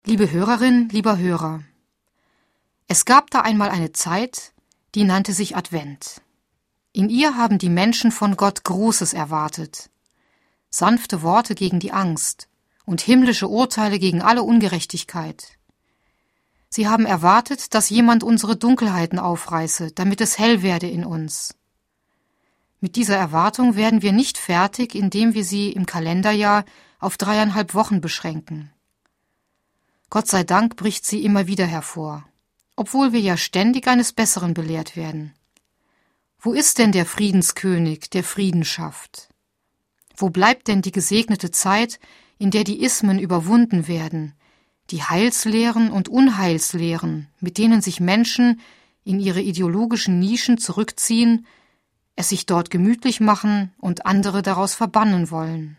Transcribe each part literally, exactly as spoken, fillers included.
Liebe Hörerin, lieber Hörer, es gab da einmal eine Zeit, die nannte sich Advent. In ihr haben die Menschen von Gott Großes erwartet. Sanfte Worte gegen die Angst und himmlische Urteile gegen alle Ungerechtigkeit. Sie haben erwartet, dass jemand unsere Dunkelheiten aufreiße, damit es hell werde in uns. Mit dieser Erwartung werden wir nicht fertig, indem wir sie im Kalenderjahr auf dreieinhalb Wochen beschränken. Gott sei Dank bricht sie immer wieder hervor, obwohl wir ja ständig eines Besseren belehrt werden. Wo ist denn der Friedenskönig, der Frieden schafft? Wo bleibt denn die gesegnete Zeit, in der die Ismen überwunden werden, die Heilslehren und Unheilslehren, mit denen sich Menschen in ihre ideologischen Nischen zurückziehen, es sich dort gemütlich machen und andere daraus verbannen wollen?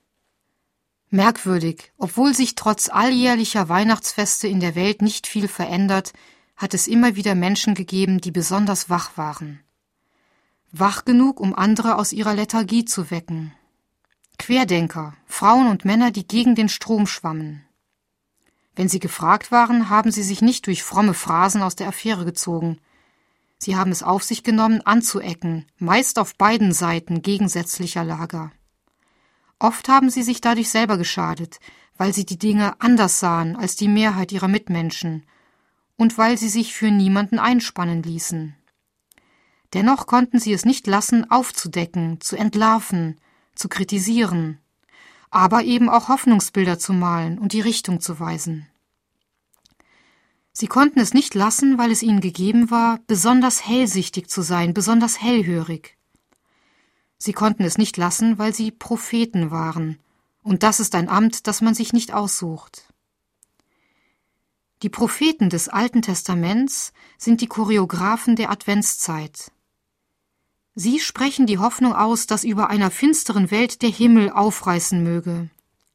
Merkwürdig, obwohl sich trotz alljährlicher Weihnachtsfeste in der Welt nicht viel verändert, hat es immer wieder Menschen gegeben, die besonders wach waren. Wach genug, um andere aus ihrer Lethargie zu wecken. Querdenker, Frauen und Männer, die gegen den Strom schwammen. Wenn sie gefragt waren, haben sie sich nicht durch fromme Phrasen aus der Affäre gezogen. Sie haben es auf sich genommen, anzuecken, meist auf beiden Seiten gegensätzlicher Lager. Oft haben sie sich dadurch selber geschadet, weil sie die Dinge anders sahen als die Mehrheit ihrer Mitmenschen und weil sie sich für niemanden einspannen ließen. Dennoch konnten sie es nicht lassen, aufzudecken, zu entlarven, zu kritisieren, aber eben auch Hoffnungsbilder zu malen und die Richtung zu weisen. Sie konnten es nicht lassen, weil es ihnen gegeben war, besonders hellsichtig zu sein, besonders hellhörig. Sie konnten es nicht lassen, weil sie Propheten waren, und das ist ein Amt, das man sich nicht aussucht. Die Propheten des Alten Testaments sind die Choreografen der Adventszeit. Sie sprechen die Hoffnung aus, dass über einer finsteren Welt der Himmel aufreißen möge.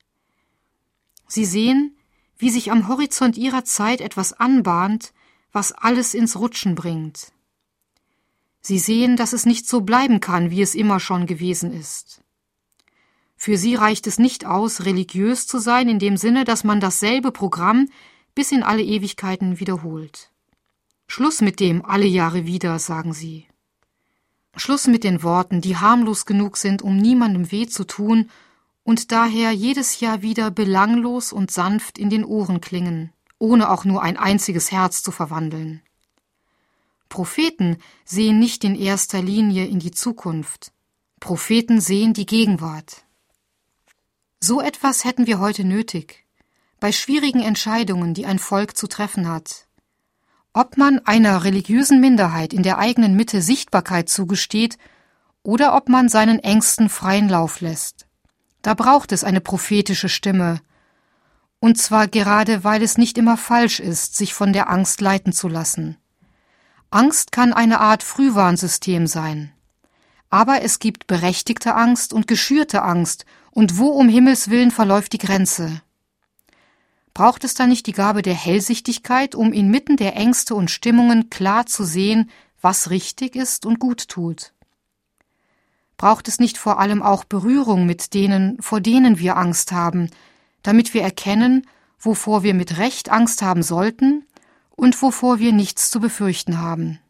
Sie sehen, wie sich am Horizont ihrer Zeit etwas anbahnt, was alles ins Rutschen bringt. Sie sehen, dass es nicht so bleiben kann, wie es immer schon gewesen ist. Für sie reicht es nicht aus, religiös zu sein, in dem Sinne, dass man dasselbe Programm bis in alle Ewigkeiten wiederholt. Schluss mit dem alle Jahre wieder, sagen sie. Schluss mit den Worten, die harmlos genug sind, um niemandem weh zu tun und daher jedes Jahr wieder belanglos und sanft in den Ohren klingen, ohne auch nur ein einziges Herz zu verwandeln. Propheten sehen nicht in erster Linie in die Zukunft. Propheten sehen die Gegenwart. So etwas hätten wir heute nötig, bei schwierigen Entscheidungen, die ein Volk zu treffen hat. Ob man einer religiösen Minderheit in der eigenen Mitte Sichtbarkeit zugesteht oder ob man seinen Ängsten freien Lauf lässt. Da braucht es eine prophetische Stimme. Und zwar gerade, weil es nicht immer falsch ist, sich von der Angst leiten zu lassen. Angst kann eine Art Frühwarnsystem sein. Aber es gibt berechtigte Angst und geschürte Angst, und wo um Himmels Willen verläuft die Grenze? Braucht es da nicht die Gabe der Hellsichtigkeit, um inmitten der Ängste und Stimmungen klar zu sehen, was richtig ist und gut tut? Braucht es nicht vor allem auch Berührung mit denen, vor denen wir Angst haben, damit wir erkennen, wovor wir mit Recht Angst haben sollten und wovor wir nichts zu befürchten haben?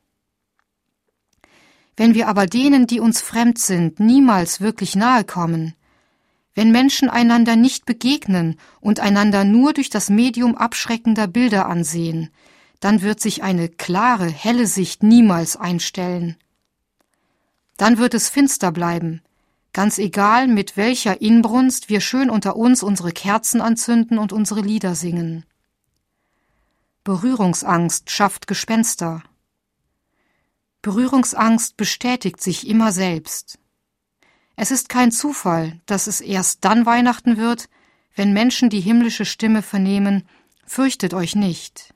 Wenn wir aber denen, die uns fremd sind, niemals wirklich nahe kommen, wenn Menschen einander nicht begegnen und einander nur durch das Medium abschreckender Bilder ansehen, dann wird sich eine klare, helle Sicht niemals einstellen. Dann wird es finster bleiben, ganz egal, mit welcher Inbrunst wir schön unter uns unsere Kerzen anzünden und unsere Lieder singen. Berührungsangst schafft Gespenster. Berührungsangst bestätigt sich immer selbst. Es ist kein Zufall, dass es erst dann Weihnachten wird, wenn Menschen die himmlische Stimme vernehmen, fürchtet euch nicht.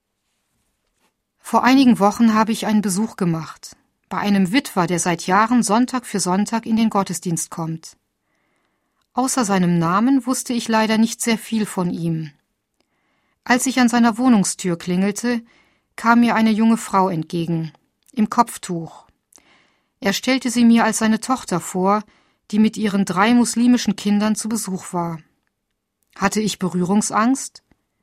Vor einigen Wochen habe ich einen Besuch gemacht, bei einem Witwer, der seit Jahren Sonntag für Sonntag in den Gottesdienst kommt. Außer seinem Namen wusste ich leider nicht sehr viel von ihm. Als ich an seiner Wohnungstür klingelte, kam mir eine junge Frau entgegen, im Kopftuch. Er stellte sie mir als seine Tochter vor, die mit ihren drei muslimischen Kindern zu Besuch war. Hatte ich Berührungsangst?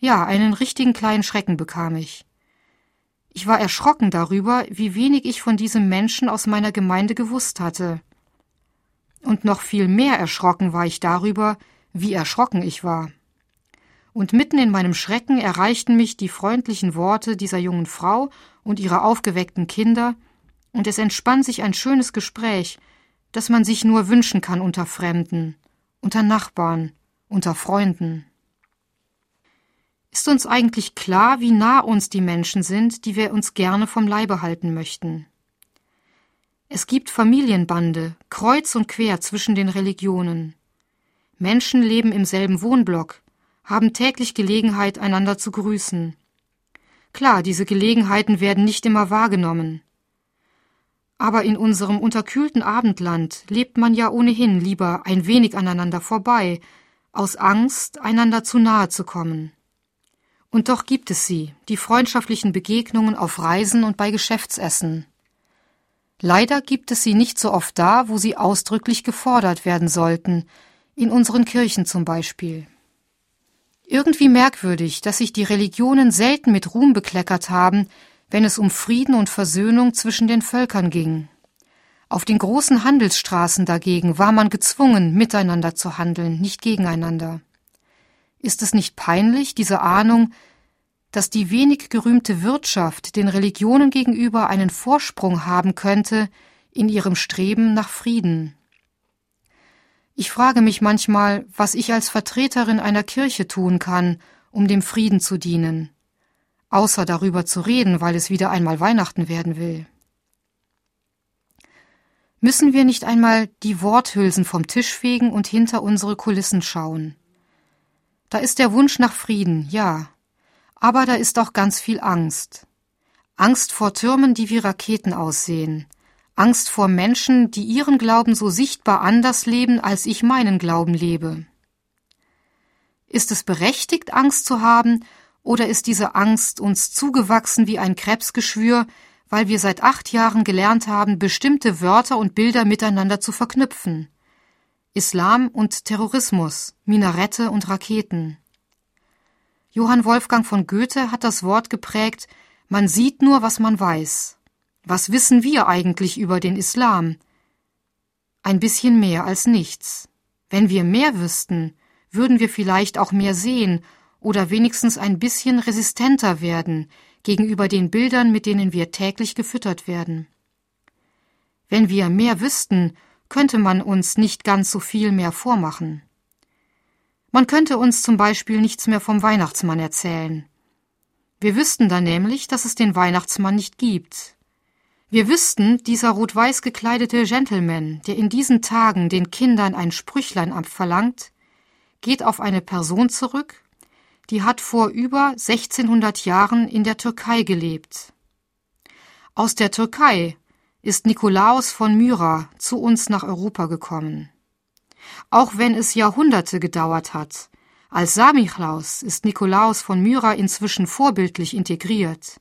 Ja, einen richtigen kleinen Schrecken bekam ich. Ich war erschrocken darüber, wie wenig ich von diesem Menschen aus meiner Gemeinde gewusst hatte. Und noch viel mehr erschrocken war ich darüber, wie erschrocken ich war. Und mitten in meinem Schrecken erreichten mich die freundlichen Worte dieser jungen Frau und ihrer aufgeweckten Kinder, und es entspann sich ein schönes Gespräch, das man sich nur wünschen kann unter Fremden, unter Nachbarn, unter Freunden. Ist uns eigentlich klar, wie nah uns die Menschen sind, die wir uns gerne vom Leibe halten möchten? Es gibt Familienbande, kreuz und quer zwischen den Religionen. Menschen leben im selben Wohnblock, haben täglich Gelegenheit, einander zu grüßen. Klar, diese Gelegenheiten werden nicht immer wahrgenommen. Aber in unserem unterkühlten Abendland lebt man ja ohnehin lieber ein wenig aneinander vorbei, aus Angst, einander zu nahe zu kommen. Und doch gibt es sie, die freundschaftlichen Begegnungen auf Reisen und bei Geschäftsessen. Leider gibt es sie nicht so oft da, wo sie ausdrücklich gefordert werden sollten, in unseren Kirchen zum Beispiel. Irgendwie merkwürdig, dass sich die Religionen selten mit Ruhm bekleckert haben, wenn es um Frieden und Versöhnung zwischen den Völkern ging. Auf den großen Handelsstraßen dagegen war man gezwungen, miteinander zu handeln, nicht gegeneinander. Ist es nicht peinlich, diese Ahnung, dass die wenig gerühmte Wirtschaft den Religionen gegenüber einen Vorsprung haben könnte in ihrem Streben nach Frieden? Ich frage mich manchmal, was ich als Vertreterin einer Kirche tun kann, um dem Frieden zu dienen, außer darüber zu reden, weil es wieder einmal Weihnachten werden will. Müssen wir nicht einmal die Worthülsen vom Tisch fegen und hinter unsere Kulissen schauen? Da ist der Wunsch nach Frieden, ja, aber da ist auch ganz viel Angst. Angst vor Türmen, die wie Raketen aussehen. Angst vor Menschen, die ihren Glauben so sichtbar anders leben, als ich meinen Glauben lebe. Ist es berechtigt, Angst zu haben, oder ist diese Angst uns zugewachsen wie ein Krebsgeschwür, weil wir seit acht Jahren gelernt haben, bestimmte Wörter und Bilder miteinander zu verknüpfen? Islam und Terrorismus, Minarette und Raketen. Johann Wolfgang von Goethe hat das Wort geprägt: Man sieht nur, was man weiß. Was wissen wir eigentlich über den Islam? Ein bisschen mehr als nichts. Wenn wir mehr wüssten, würden wir vielleicht auch mehr sehen oder wenigstens ein bisschen resistenter werden gegenüber den Bildern, mit denen wir täglich gefüttert werden. Wenn wir mehr wüssten, könnte man uns nicht ganz so viel mehr vormachen. Man könnte uns zum Beispiel nichts mehr vom Weihnachtsmann erzählen. Wir wüssten dann nämlich, dass es den Weihnachtsmann nicht gibt. Wir wüssten, dieser rot-weiß gekleidete Gentleman, der in diesen Tagen den Kindern ein Sprüchlein abverlangt, geht auf eine Person zurück, die hat vor über sechzehnhundert Jahren in der Türkei gelebt. Aus der Türkei ist Nikolaus von Myra zu uns nach Europa gekommen. Auch wenn es Jahrhunderte gedauert hat, als Samichlaus ist Nikolaus von Myra inzwischen vorbildlich integriert.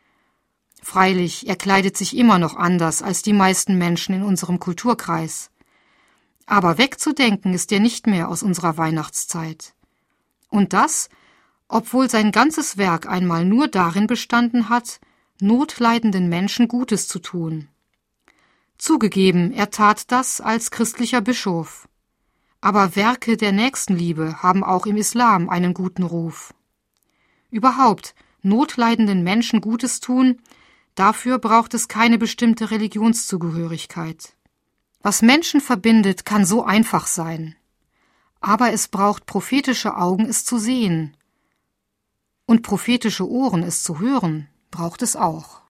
Freilich, er kleidet sich immer noch anders als die meisten Menschen in unserem Kulturkreis. Aber wegzudenken ist er nicht mehr aus unserer Weihnachtszeit. Und das, obwohl sein ganzes Werk einmal nur darin bestanden hat, notleidenden Menschen Gutes zu tun. Zugegeben, er tat das als christlicher Bischof. Aber Werke der Nächstenliebe haben auch im Islam einen guten Ruf. Überhaupt, notleidenden Menschen Gutes tun, dafür braucht es keine bestimmte Religionszugehörigkeit. Was Menschen verbindet, kann so einfach sein. Aber es braucht prophetische Augen, es zu sehen. Und prophetische Ohren, es zu hören, braucht es auch.